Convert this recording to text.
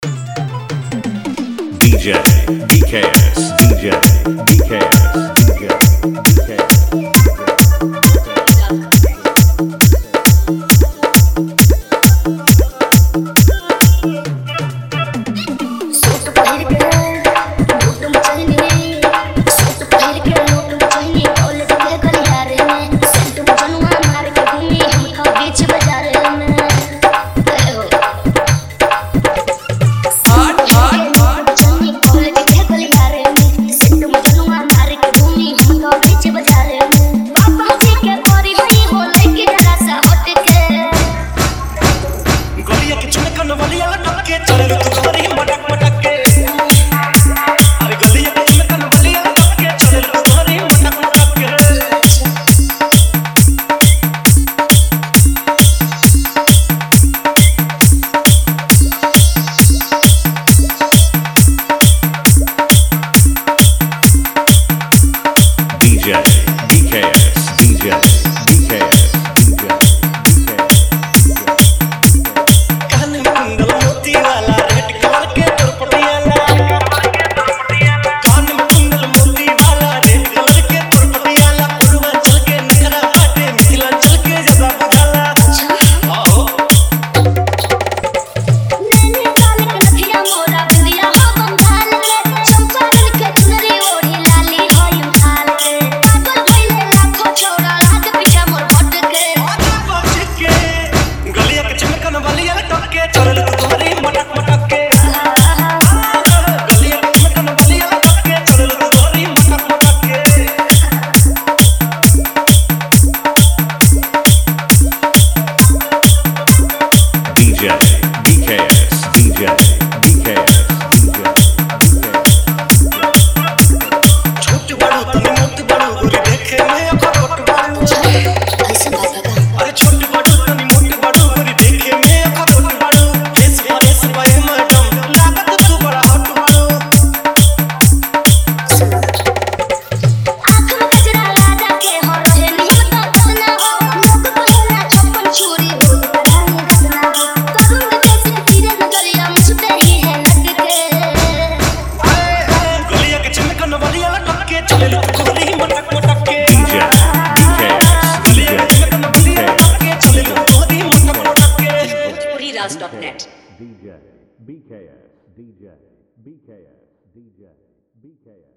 DJ BKS, DJ BKS, DJ BKS. DJ BKS, DJ BKS, DJ BKS. कान में कुंडल मोती वाला रेड कलर के दुपट्टियाला कान में कुंडल मोती वाला रेड कलर के दुपट्टियाला पूर्वांचल के नखरा बाटे मिथिलांचल के जगह बुझाला आओ नैने काले कलखिया मोरा बिंदिया हो बंगाल के चंपारण के चुनरी ओढ़ी लाली हो यूं के पागल भइले लाखों छोरा लाग पीछा मोर भट के आगे बच के गलिया के चमकन वालिया टपके चल तुम्हारी मटक मटक के गलिया के चमकन वालिया टपके चल तुम्हारी मटक मटक के DJ BKS, DJ BKS, DJ BKS. छोट बड़ू तनी मोट बड़ू गोरी देखे में अखरोट बड़ू ऐसे बात का अरे छोट बड़ू तनी मोट बड़ू गोरी देखे में अखरोट बड़ू फेस फरेस बाय मैडम लागत तू बड़ा हॉट बड़ू आँख में गजरा लगा के हो रहे नियम तो चलना लोग कहेला छप्पन छुरी हो करानी घटना तरुण जैसे तीरे नजरिया मुझते ही है लग के गलिया के चमकन वालिया टपके चले गोरी मटक मटक के DJ BKS, गलिया के DJ चमकन वालिया टपके चले गोरी मटक मटक के Puriras.net. DJ BKS, DJ BKS, DJ BKS.